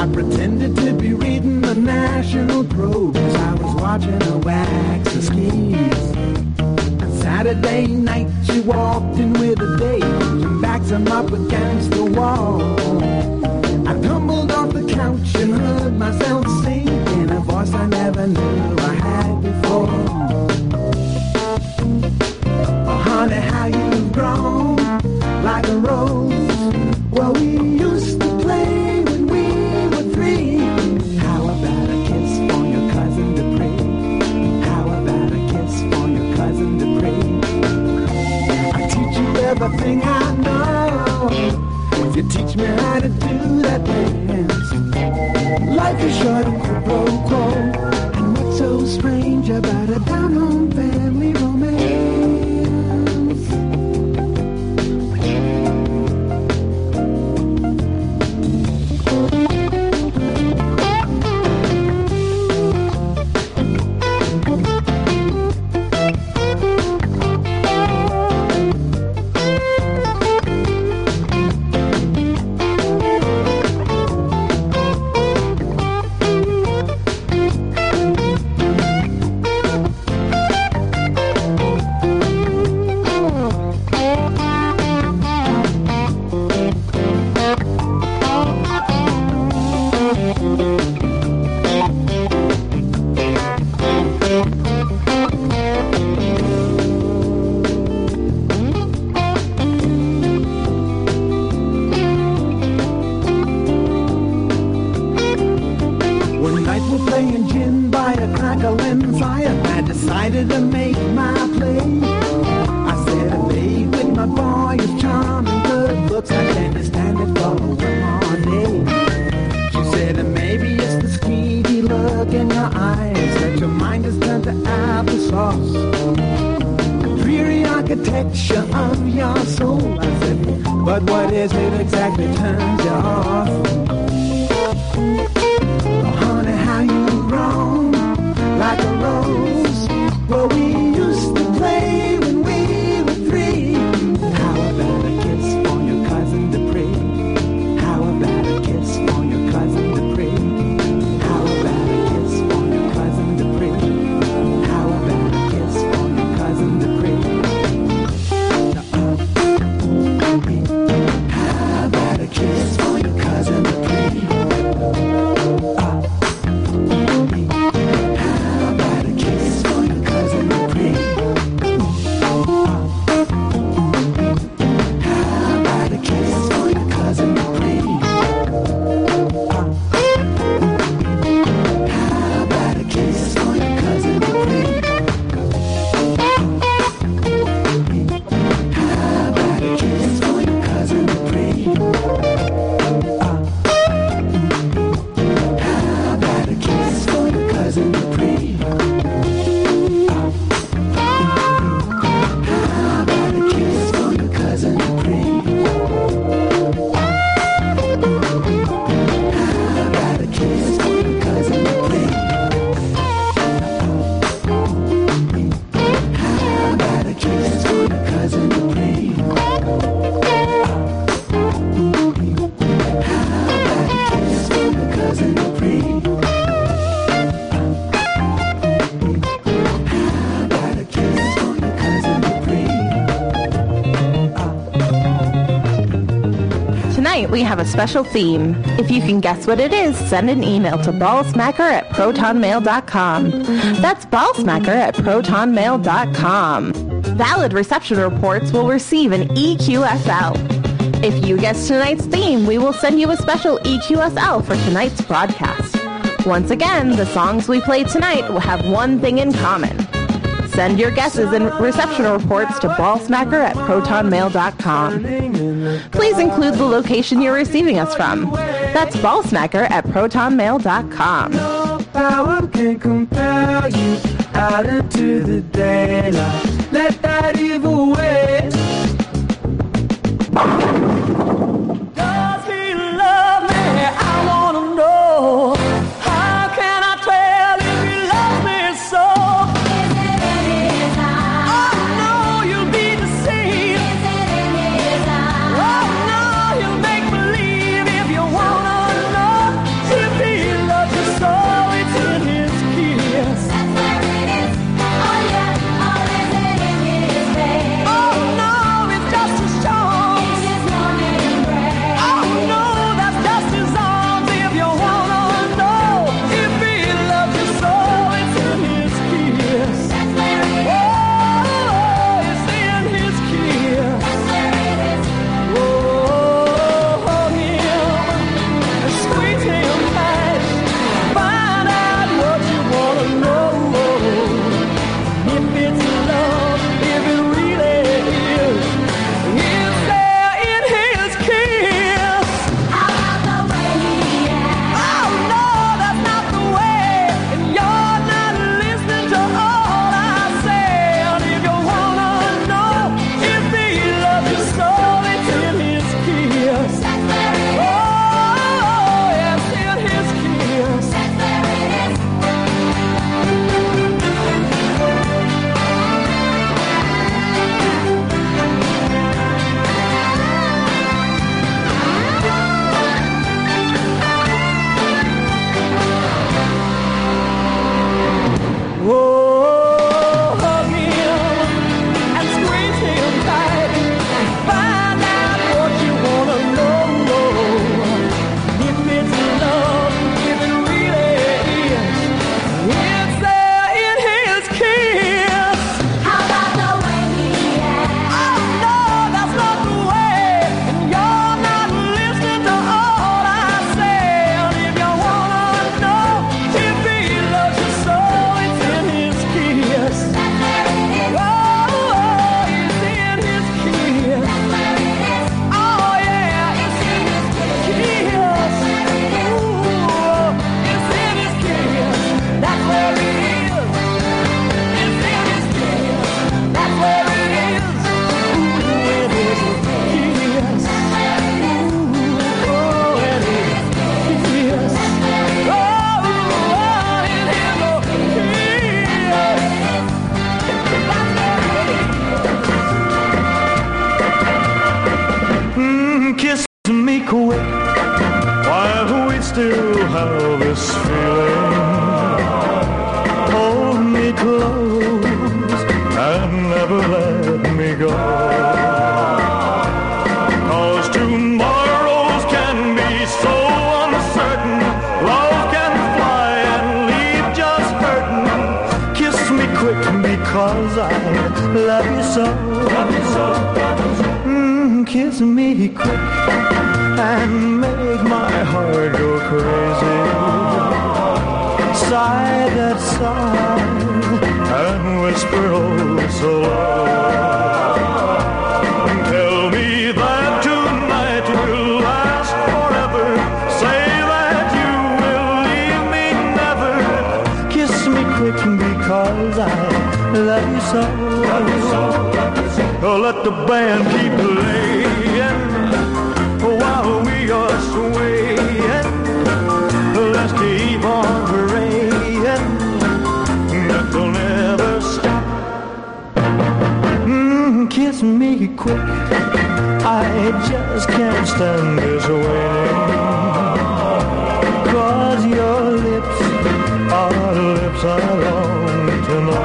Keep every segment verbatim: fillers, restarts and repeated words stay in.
I pretended to be reading the National Probe as I was watching her wax the skis. Saturday night she walked in with a date and backs him up against the wall. I tumbled off the couch and heard myself sing in a voice I never knew I had before. Oh, honey, how you've grown like a rose. Well, we used to play when we were three. How about a kiss for your cousin Dupree? How about a kiss for your cousin Dupree? I teach you everything I know if you teach me how to do that dance. Life is short and quid pro quo, and what's so strange about a down-home family romance? We have a special theme. If you can guess what it is, send an email to ballsmacker at protonmail dot com. That's ballsmacker at protonmail dot com. Valid reception reports will receive an E Q S L. If you guess tonight's theme, we will send you a special E Q S L for tonight's broadcast. Once again, the songs we play tonight will have one thing in common. Send your guesses and reception reports to ballsmacker at protonmail dot com. Please include the location you're receiving us from. That's ballsmacker at protonmail dot com. No power can compel you out into the daylight. Let that evil wait. Does he love me? I wanna know. How can I tell if he loves me so? See Kiss me quick while we still have this feeling. Hold me close and never let me go. 'Cause tomorrows can be so uncertain. Love can fly and leave just hurting. Kiss me quick because I love you so. Love you so. Mm, kiss me quick and make my heart go crazy. Sigh that sigh and whisper oh so low. Tell me that tonight will last forever. Say that you will leave me never. Kiss me quick because I love you so. Love you so, love you so. Oh, let the band keep playing while we are swaying. Let's keep on praying that they'll never stop. Mm, kiss me quick, I just can't stand this waiting. 'Cause your lips are the lips I long to know.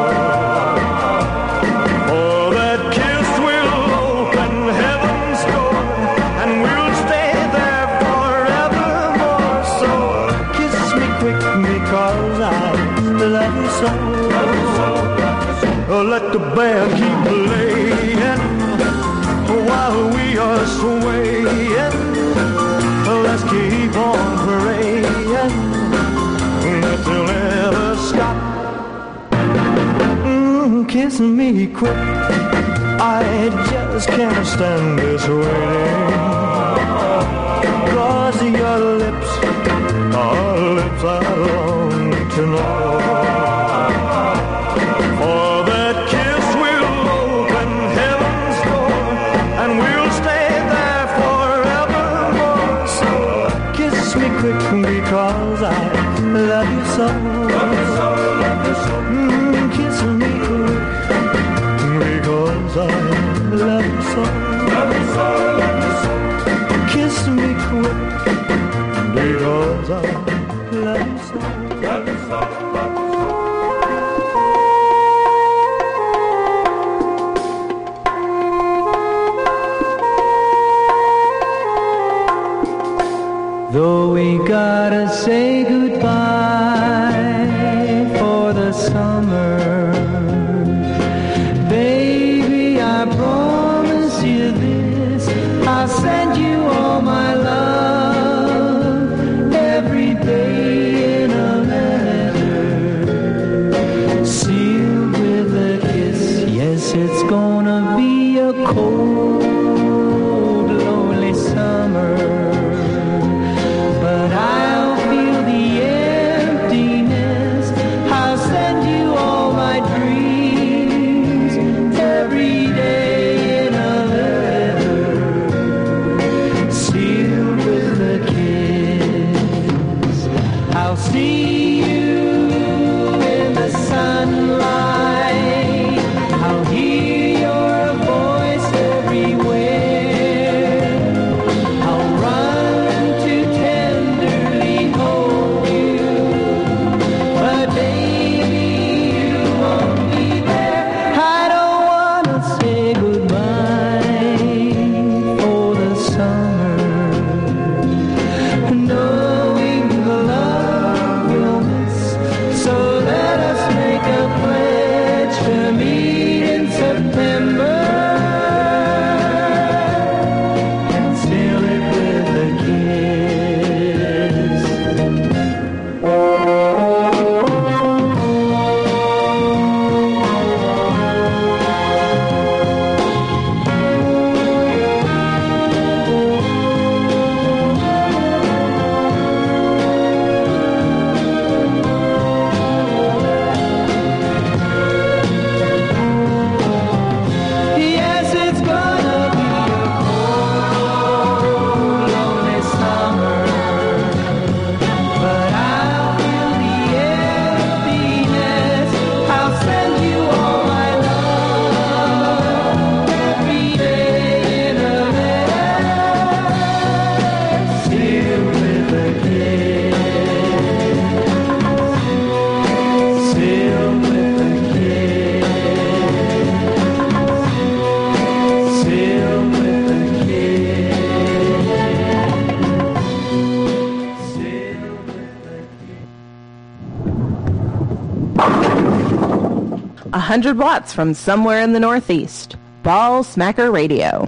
Oh, that kiss will open heaven's door, and we'll stay there forevermore. So kiss me quick because I love you so. Oh, let the band keep playing while we are swaying. Let's keep on praying that they'll never stop. Mm, kiss me quick, I just can't stand this waiting. 'Cause your lips are lips I long to know. For that kiss will open heaven's door, and we'll stay there forevermore. So kiss me quick because I love you so. Love you so, love you so. Mm, kiss me quick because I love you so. Love you so, love you so. Kiss me quick because I love you so. Love you so, love you so. Though we gotta say goodbye for the summer, baby, I promise you this, I'll send you all my love every day in a letter, sealed with a kiss. Yes, it's gonna be a cold, lonely summer, but I'll feel the emptiness. I'll send you all my dreams every day in a letter, hundred watts from somewhere in the Northeast. Ball Smacker Radio.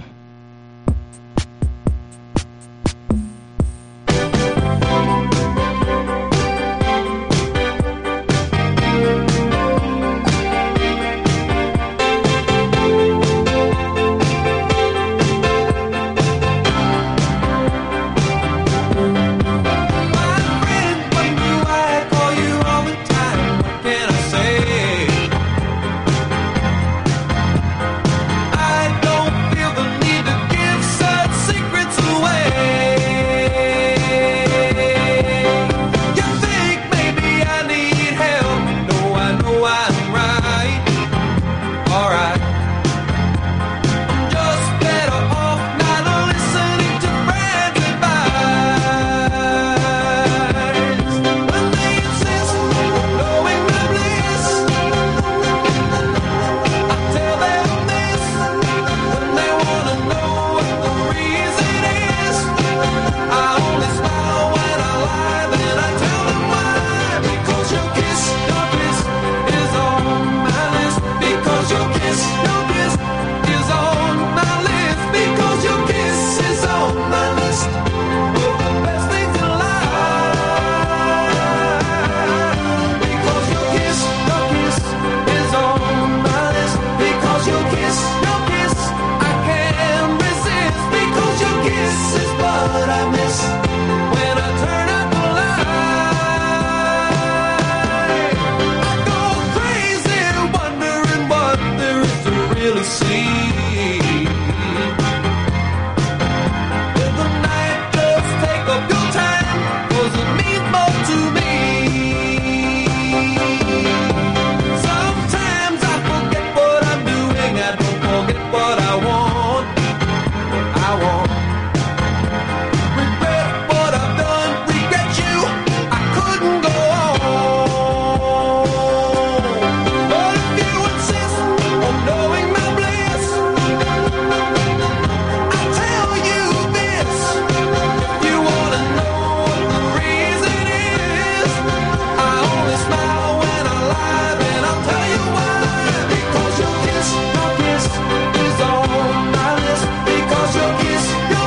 Your kiss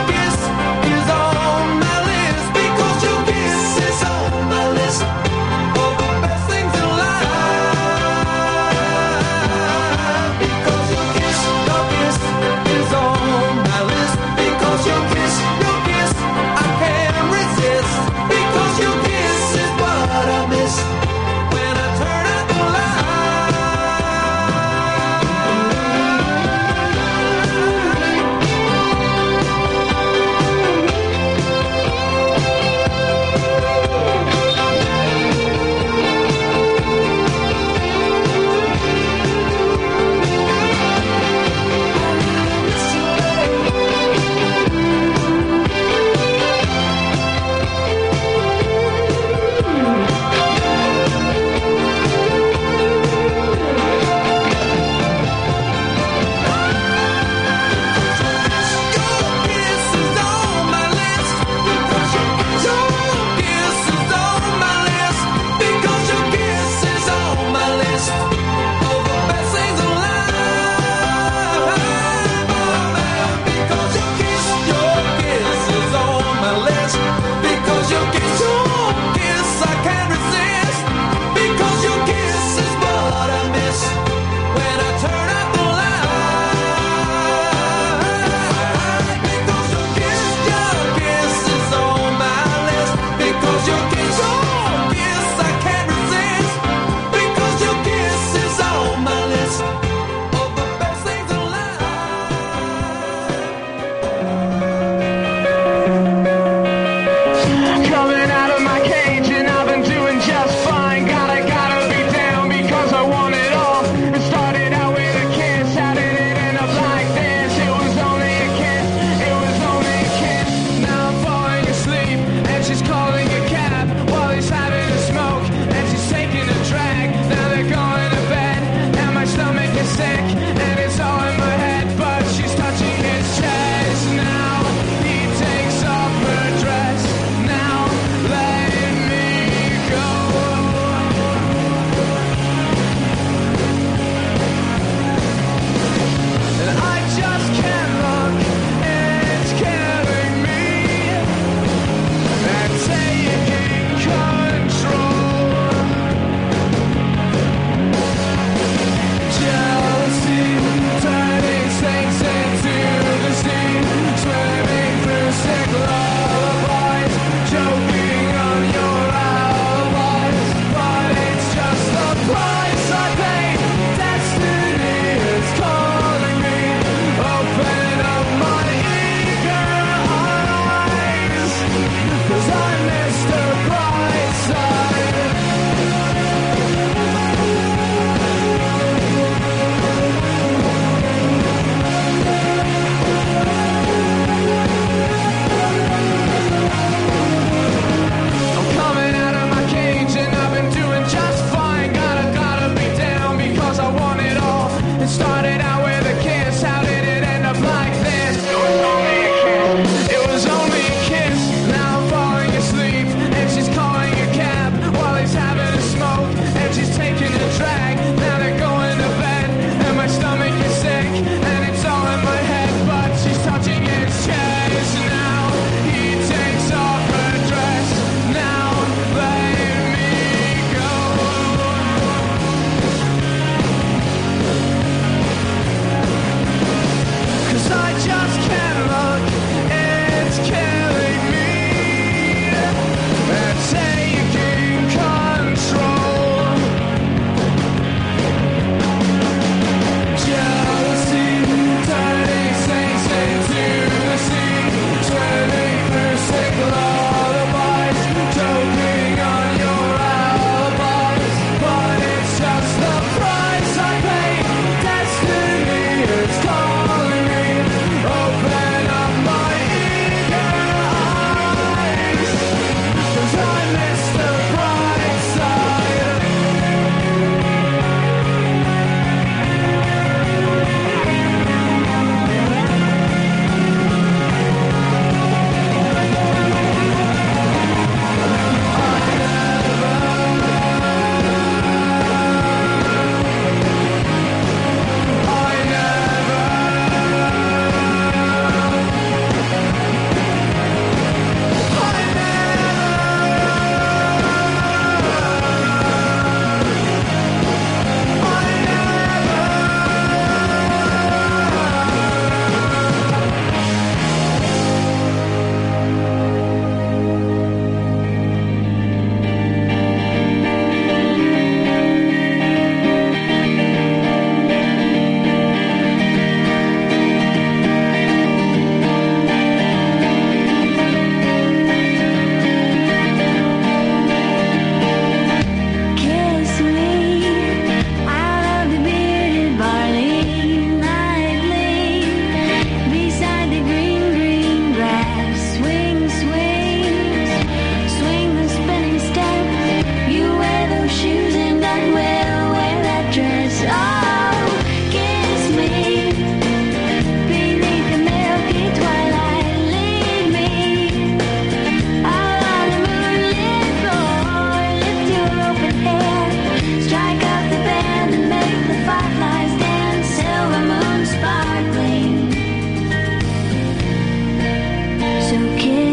So kiss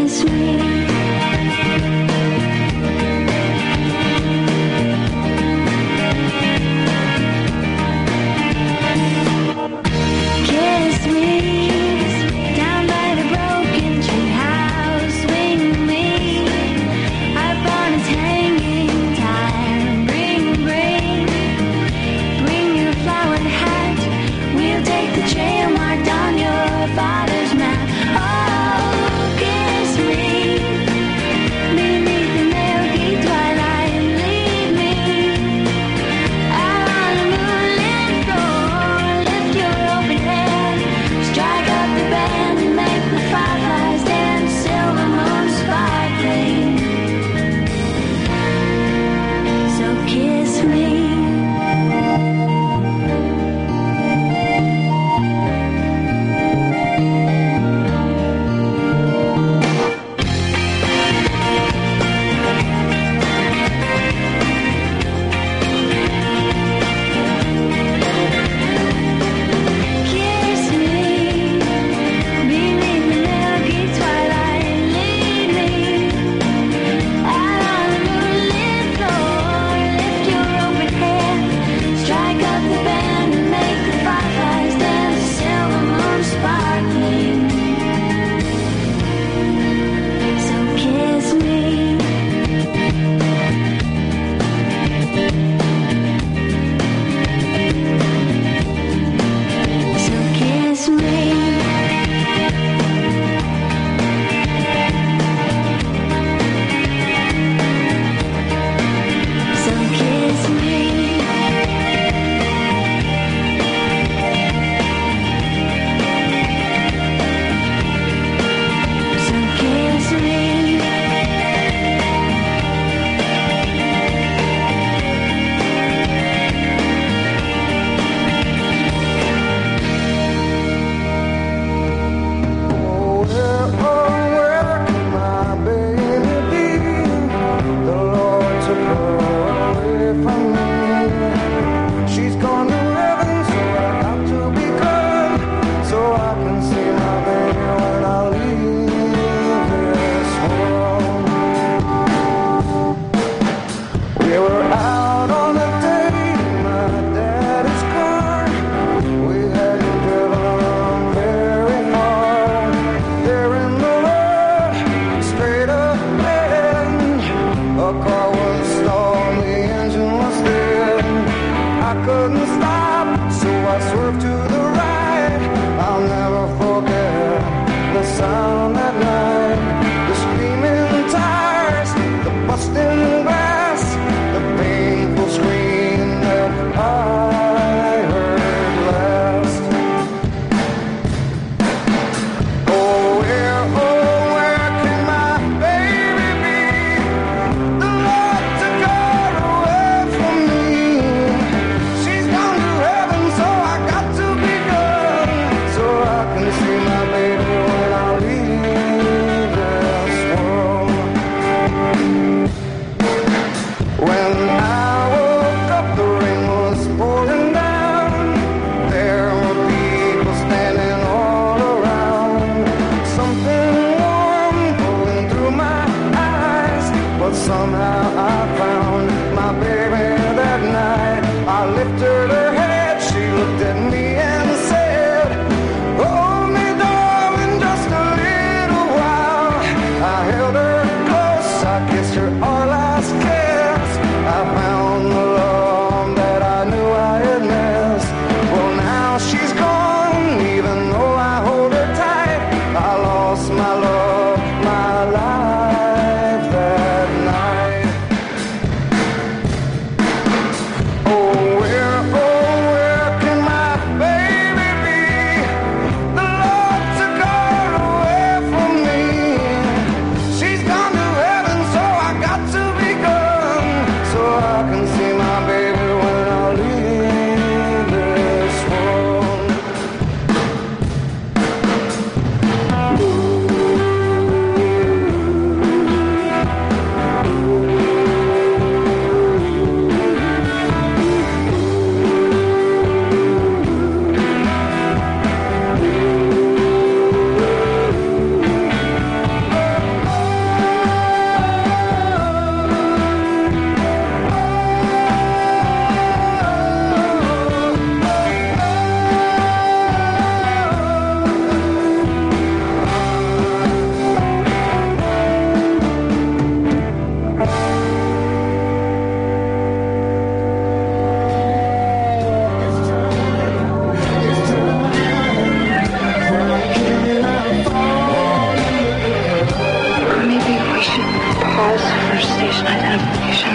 identification.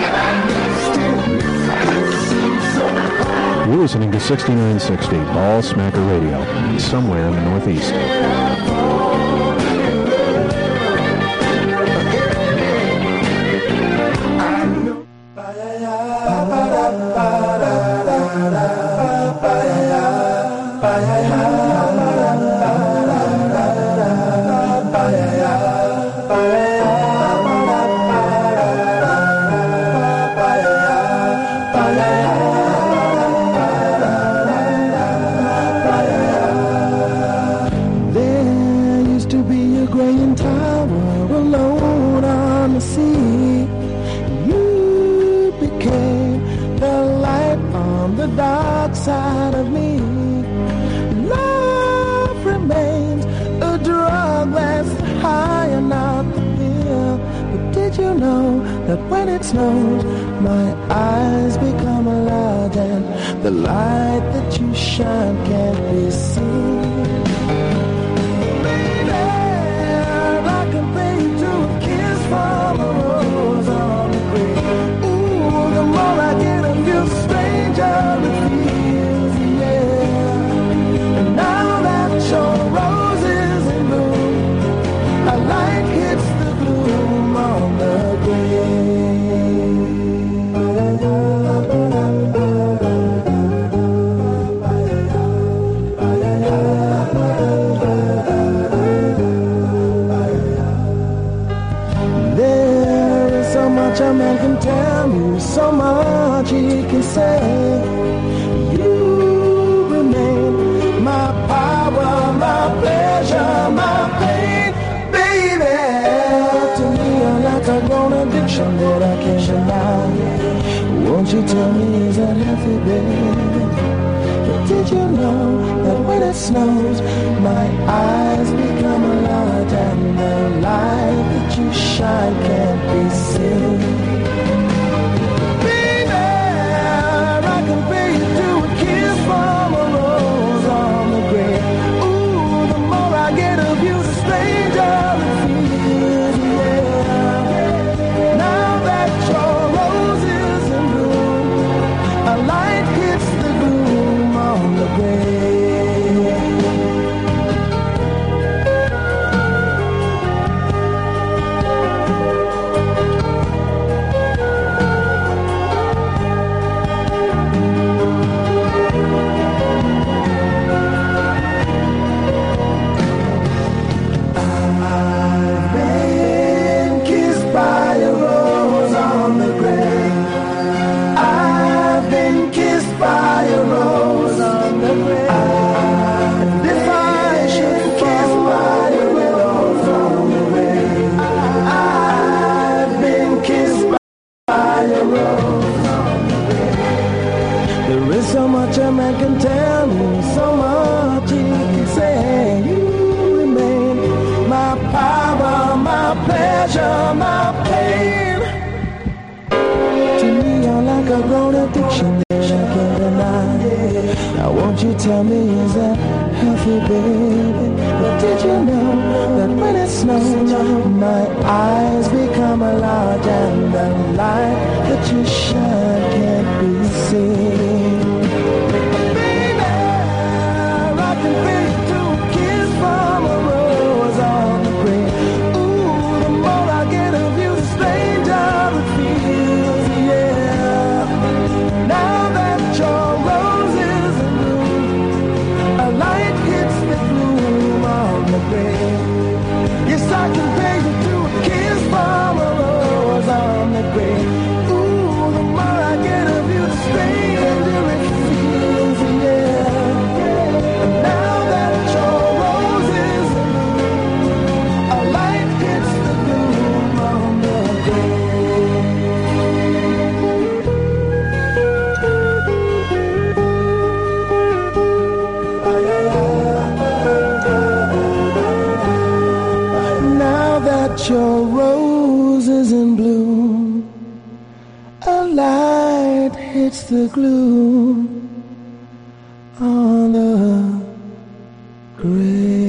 You're listening to sixty-nine sixty Ball Smacker Radio, somewhere in the Northeast. Side of me, love remains a drug that's high and not the pill. But did you know that when it snows, my eyes become large and the light that you shine can't be seen? Baby, I can pay you to a kiss from a rose on the grave. Ooh, the more I get of you, stranger it feels. Now that your rose is in bloom, a light hits the gloom on the There is so much a man can tell you, so much he can say. You remain my power, my pleasure, my pain, baby. To me, you're like a grown addiction that I can't deny. Won't you tell me, is that healthy, baby? But did you know that when it snows, my eyes become large and the light that you shine can't be seen? Baby, I can pay you to a kiss from a rose on the grave. Ooh, the more I get of you, the stranger it feels, yeah. Now that your rose is in bloom, a light hits the gloom on the grave. So much a man can tell me, so much he can say. You remain my power, my pleasure, my pain. To me, you're like a grown addiction that I can't deny. Now won't you tell me, is that healthy, baby? But did you know that when it snows, my eyes become large and the light that you shine can't be seen? Yes, I can pay you to a kiss from a rose on the grave. Ooh, the more I get of you, the stranger it feels, yeah. And now that your rose is in bloom, a light hits the gloom on the Your rose is in bloom, a light hits the gloom on the grave.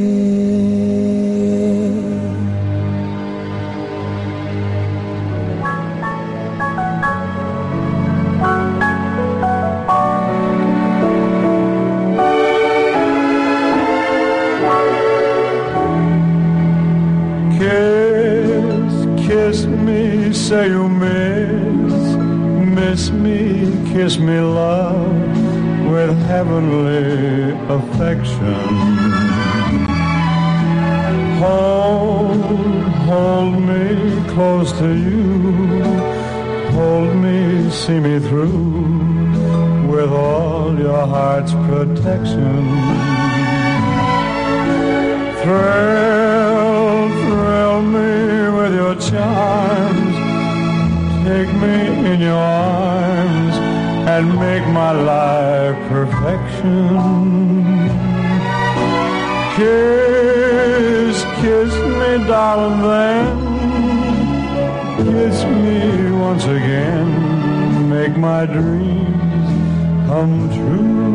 Kiss me, say you miss, miss me, kiss me, love, with heavenly affection. Hold, hold me close to you, hold me, see me through, with all your heart's protection. Thrill, thrill me with your charms, take me in your arms, and make my life perfection. Kiss, kiss me, darling, then kiss me once again, make my dreams come true.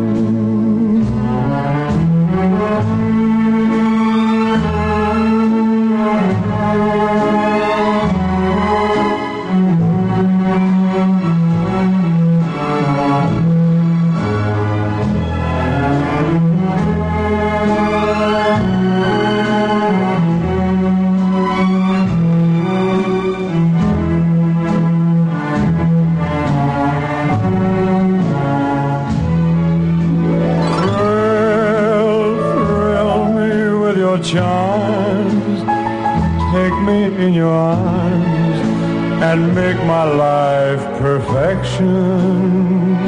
Charms, take me in your arms and make my life perfection.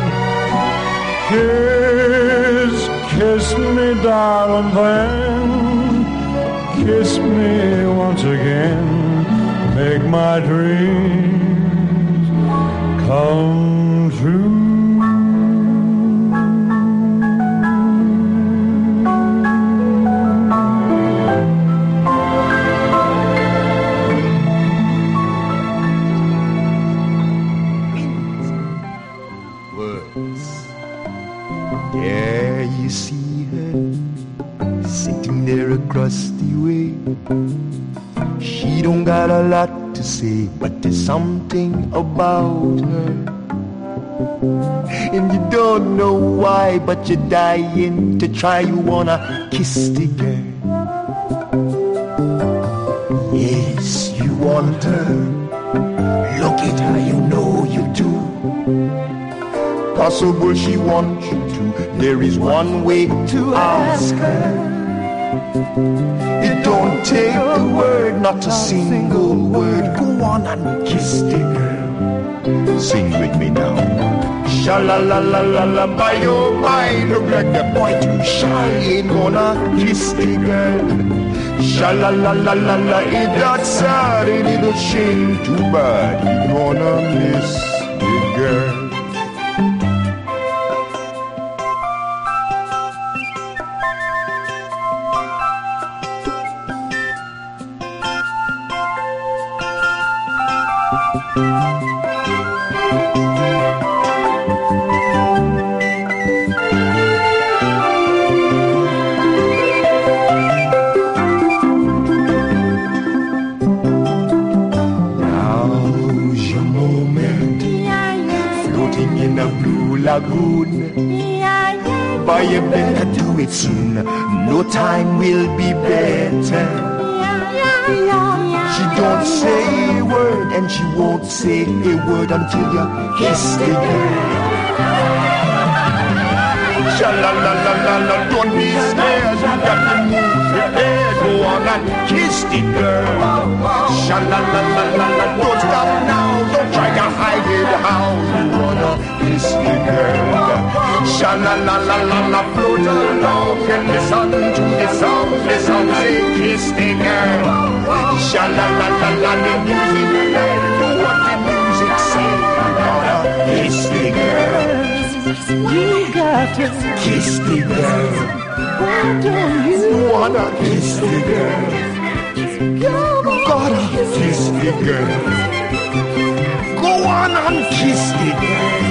Kiss, kiss me, darling, then kiss me once again, make my dreams come true. Across the way, she don't got a lot to say, but there's something about her, and you don't know why, but you're dying to try. You wanna kiss the girl. Yes, you want her. Look at her, you know you do. Possible she wants you to. There is one way to ask her. It don't take a word, not a single word. Go on and kiss the girl. Sing with me now. Sha-la-la-la-la-la, by your mind, look like the boy too shy. Ain't gonna kiss the girl. Sha-la-la-la-la-la, ain't that sad, ain't it a shame? Too bad, you gonna miss the girl. Lagoon, but you better do it soon. No time will be better. She don't say a word, and she won't say a word until you kiss the girl. Sha-la-la-la-la-la, don't be scared. You got to move prepared. Go on and kiss the girl. Sha-la-la-la-la-la, don't stop now. Don't try to hide it how you wanna kiss the girl. Sha-la-la-la-la-la, float along and listen to the song. The song say kiss the girl. Sha-la-la-la-la, the music play. Do what the music say. You wanna kiss the girl. You got to Kiss the girl. Why don't you Wanna kiss the girl. go Gotta kiss the girl. Go on and kiss the girl.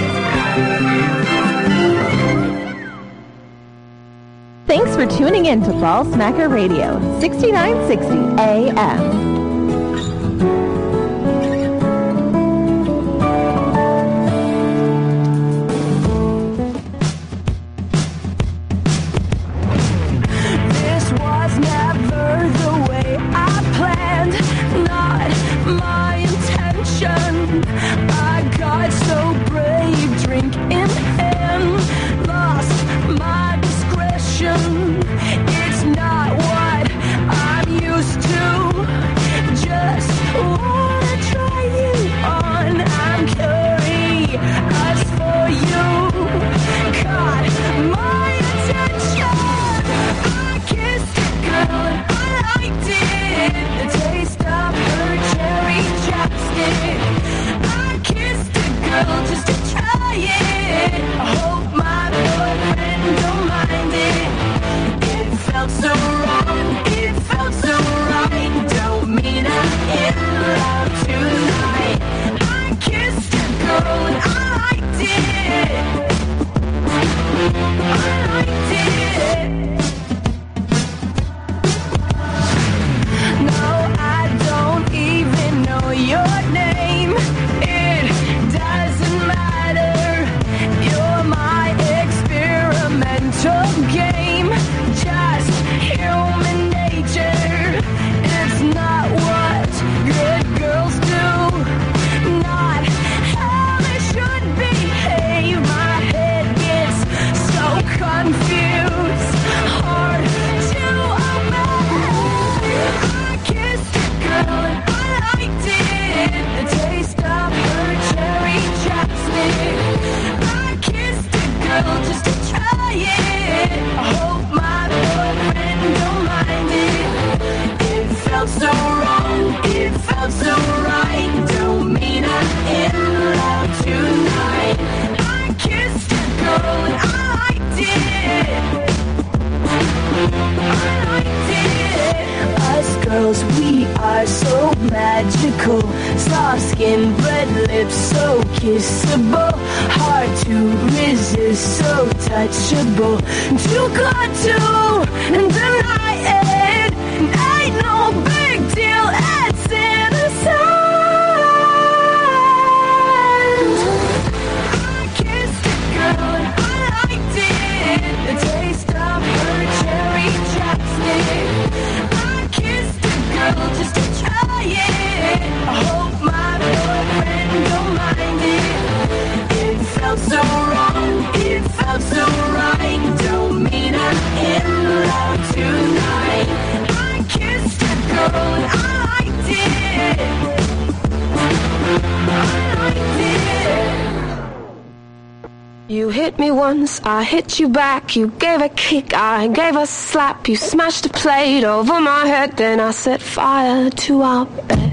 Thanks for tuning in to Ball Smacker Radio, sixty-nine sixty A M. This was never the way I planned. Not my It felt so right. Don't mean I'm in love tonight. I kissed a girl and I liked it. I liked it. Us girls, we are so magical. Soft skin, red lips, so kissable. Hard to resist, so touchable. Too good to deny it. Ain't no big deal, it's innocent. I kissed a girl and I liked it. The taste of her cherry chapstick. I kissed a girl just to try it. I hope my boyfriend don't mind it. It felt so wrong, it felt so right. Don't mean I'm in love tonight. I kissed a girl and I liked it. I liked it. You hit me once, I hit you back. You gave a kick, I gave a slap. You smashed a plate over my head, then I set fire to our bed.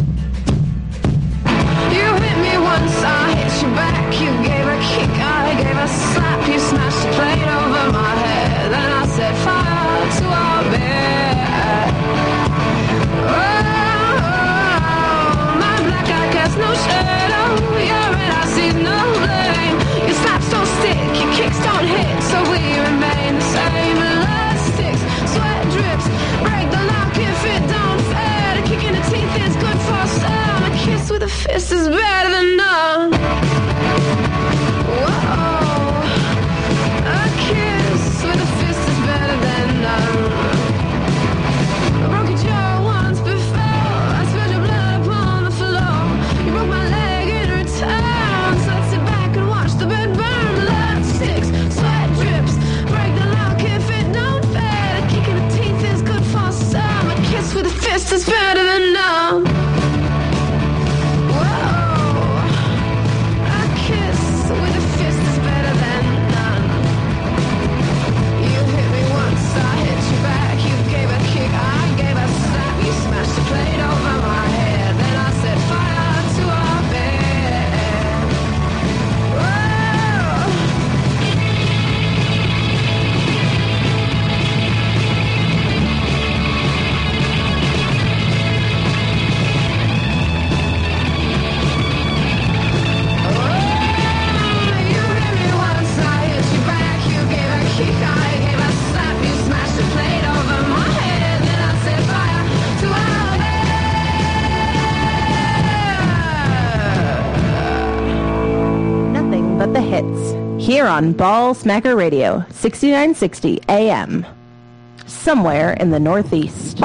You hit me once, I hit you back. You gave a kick, I gave a slap. You smashed a plate over my head, then I set fire to our bed. Oh, my black eye casts no shadow. Your red eye sees no blame. Your slaps don't stick, your kicks don't hit, so we remain the same. Blood sticks, sweat drips, break the lock if it don't fit. A kick in the teeth is good for some. A kiss with a fist is better than none. Whoa, a kiss with a fist is better than none. I broke your jaw once before. I spilled your blood upon the floor. You broke my leg in return, so let's sit back and watch the bed burn. Blood sticks, sweat drips, break the lock if it don't fit. A kick in the teeth is good for some. A kiss with a fist is better than none. Whoa, a kiss with a fist is better than none. You hit me once, I hit you back. You gave a kick, I gave a slap. You smashed a plate over my head, then I set fire to our bed. Whoa. You hit me once, I hit you back. You gave a kick, I gave a slap. You smashed a plate over my head, then I set fire to our bed. Nothing but the hits. Here on Ball Smacker Radio, sixty-nine sixty A M. Somewhere in the Northeast.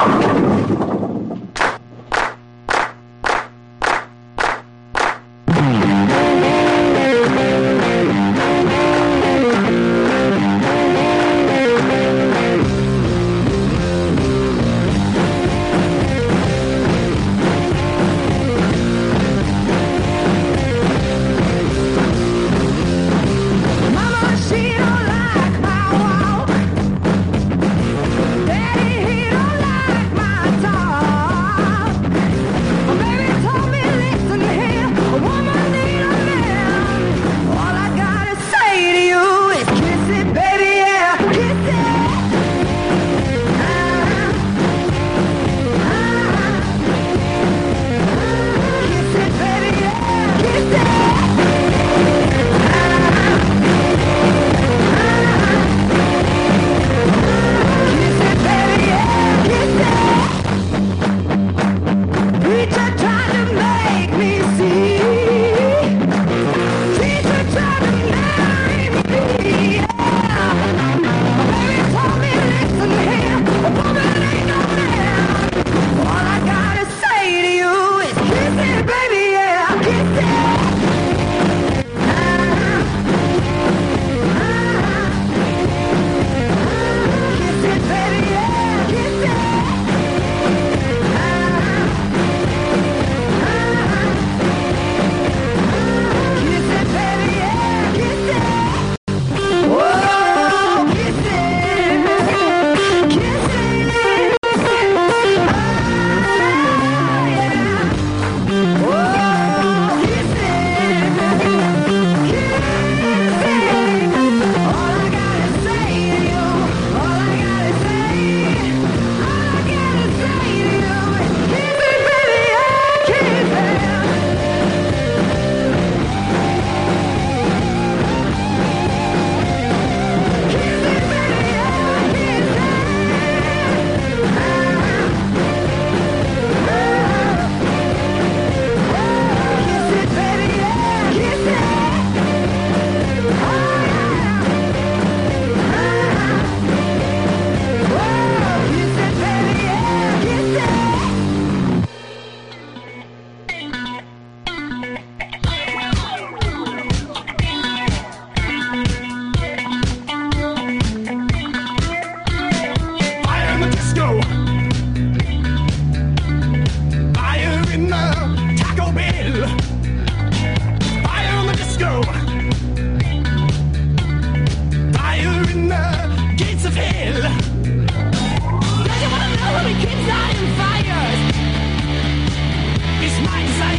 Mama, she don't like my walk. Daddy, he don't like my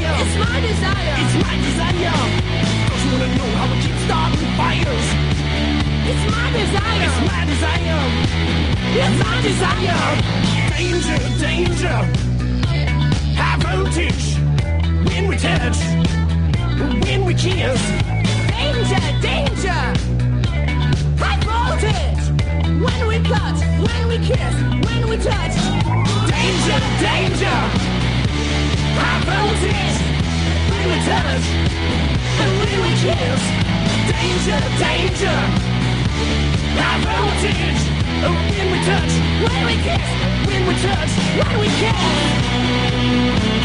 desire. It's my desire. It's my desire. Don't you wanna know how we keep starting fires? It's my desire. It's my desire. It's my desire. Danger, danger. High voltage. When we touch. When we kiss. Danger, danger. High voltage. When we touch. When we kiss. When we touch. Danger, danger. High voltage. When we touch. And when we kiss. Danger, danger. High voltage. When we touch. When we kiss. When we touch. When we kiss.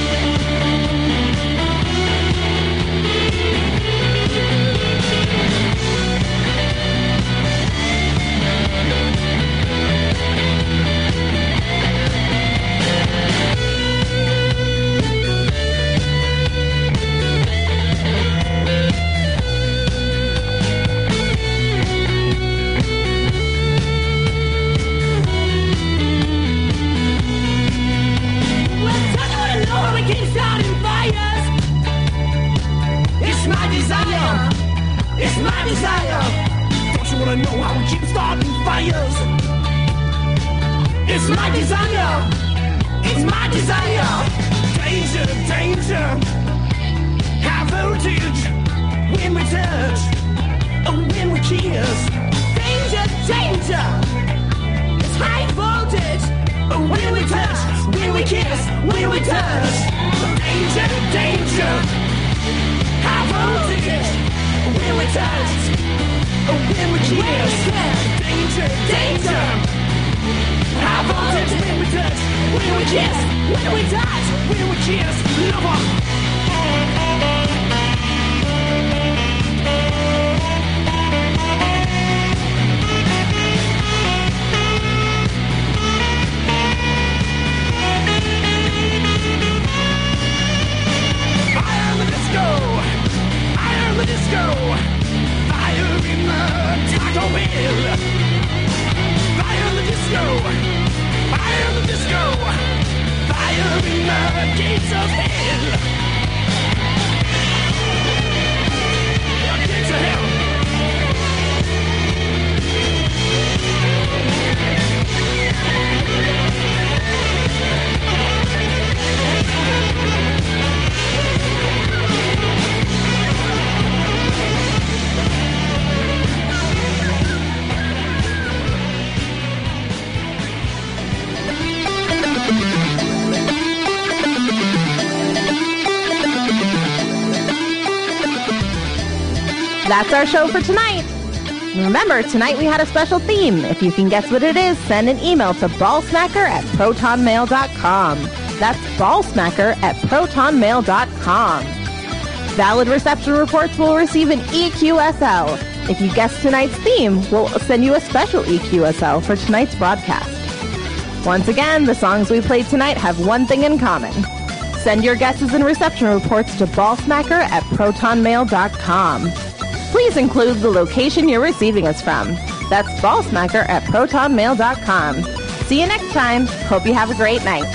Keep starting fires. It's my desire. It's my desire. Don't you wanna know how we keep starting fires? It's my desire. It's my desire. Danger, danger. High voltage. When we touch. Oh, when we kiss. Danger, danger. It's high voltage. When we touch, when we kiss, when we touch. Danger, danger. High voltage. When we touch, when we kiss. Danger, danger. High voltage. When we touch, when we kiss, when we touch, when we kiss. Lover. The disco, fire in the Taco Bell. Fire in the disco, fire in the disco, fire in the gates of hell. The gates of hell. That's our show for tonight. Remember, tonight we had a special theme. If you can guess what it is, send an email to ballsmacker at protonmail dot com. That's ballsmacker at protonmail dot com. Valid reception reports will receive an E Q S L. If you guess tonight's theme, we'll send you a special E Q S L for tonight's broadcast. Once again, the songs we played tonight have one thing in common. Send your guesses and reception reports to ballsmacker at protonmail dot com. Please include the location you're receiving us from. That's ballsmacker at protonmail dot com. See you next time. Hope you have a great night.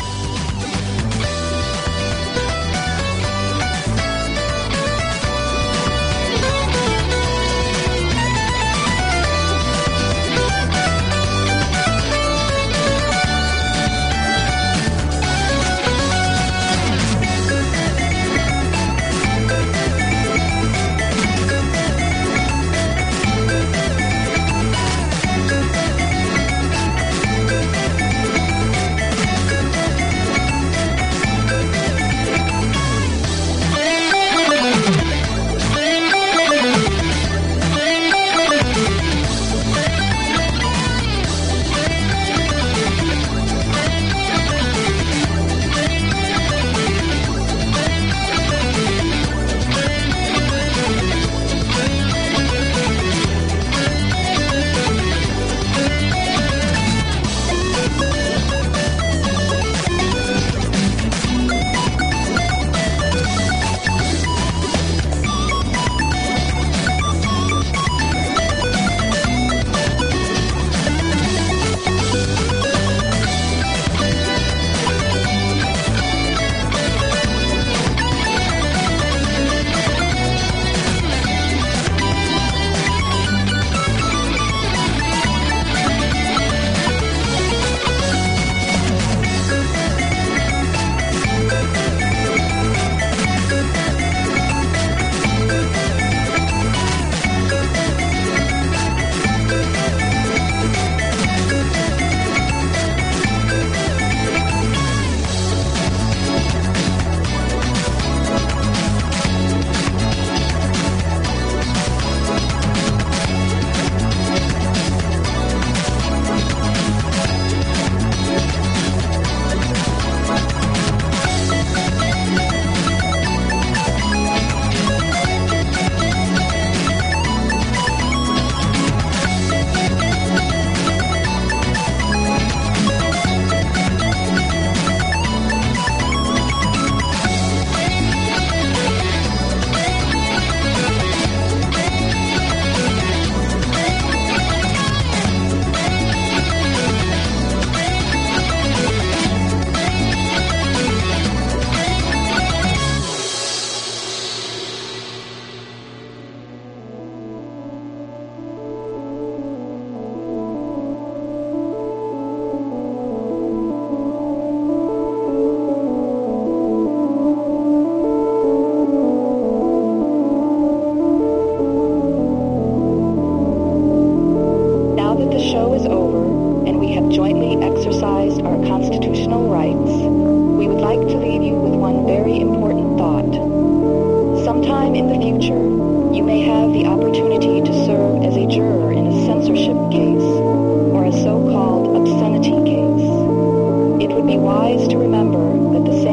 leave you with one very important thought. Sometime in the future, you may have the opportunity to serve as a juror in a censorship case or a so-called obscenity case. It would be wise to remember that the